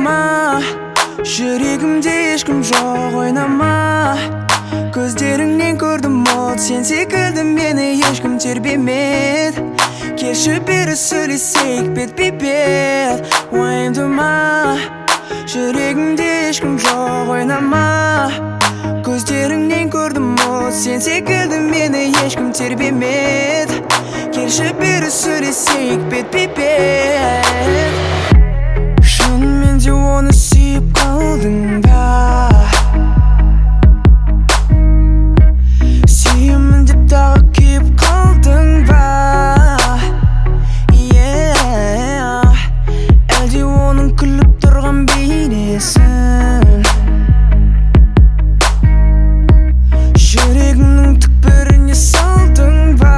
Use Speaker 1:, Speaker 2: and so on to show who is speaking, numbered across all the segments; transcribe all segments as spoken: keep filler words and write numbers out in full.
Speaker 1: Уайымдама, жүрегімде ешкім жоқ, ойнама. Көздеріңнен көрдім от, сен секілді мені ешкім тербемеді. Келші бері сөйлесейік бет-бе-бет. Уайымдама, жүрегімде ешкім жоқ, ойнама. Көздеріңнен көрдім от, сен секілді мені ешкім тербемеді. Келші бері сөйлесейік бет-бе-бет. Шынымен де оны сүйіп қалдың ба? Сүйемін деп тағы күйіп қалдың ба? Әлде оның күліп тұрған бейнесін жүрегіңнің түкпіріне салдың ба?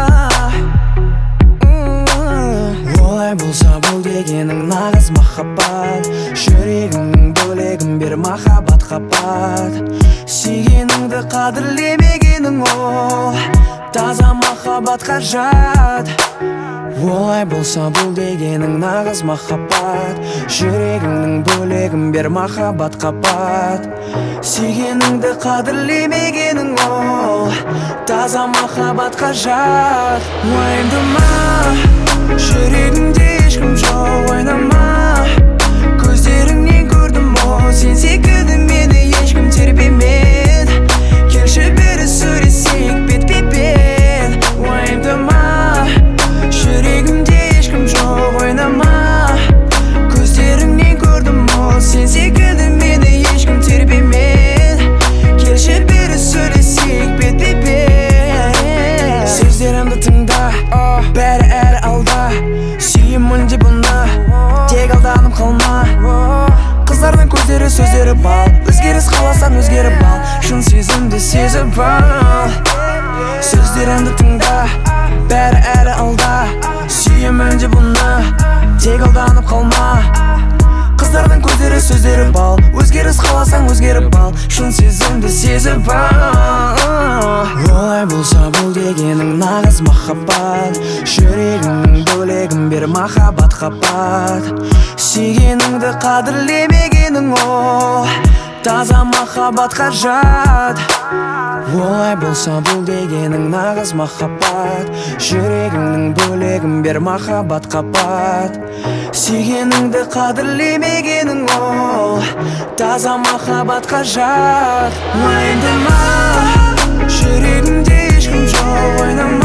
Speaker 1: Олай болса бұл дегенің нағыз махаббат. Жүрегіңнің бөлегін бер махаббат қабат. Сүйгеніңді қадірлемегенің ол таза махаббатқа жат. Олай болса бұл дегенің нағыз махаббат. Жүрегіңнің бөлегін бер махаббат қабат. Сүйгеніңді қадірлемегенің ол таза махаббатқа жат. Уайымдама, жүрегіңде ешкім жоқ, ойнама. Көздеріңнен көрдім от, сен секілді мені ешкім тербемеді. Келші бері сөйлесейік бет-бе-бет. Уайымдама, жүрегімде ешкім жоқ, ойнама. Көздеріңнен көрдім от, сен секілді мені ешкім тербемеді. Келші бері сөйлесейік бет-бе-бет. Сөздерімді тыңда, бәрі әлі алда. Сүйемін деп бұны, тек алданып қалма. Қыздардың көздері сөздері бал, өзгеріс қаласам өзгеріп ал. Шын сезімді сезіп ал. Сөздерімді тыңда, бәрі әлі алда. Сүйемін деп бұны, тек алданып қалма. Қыздардың көздері сөздері бал, өзгеріс қаласаң өзгеріп ал. Шын сезімді сезіп ал. Олай болса бұл дегенің нағыз махаббат. Жүрегіңнің бөлегін бер махаббат қабат. Сүйгеніңді қадірлемегенің ол таза махаббатқа жат. Олай болса бұл дегенің нағыз махаббат. Жүрегіңнің бөлегін бер махаббат қабат. Сүйгеніңді қадірлемегенің ол таза махаббатқа жат. Уайымдама, жүрегімде ешкім жоқ, ойнама.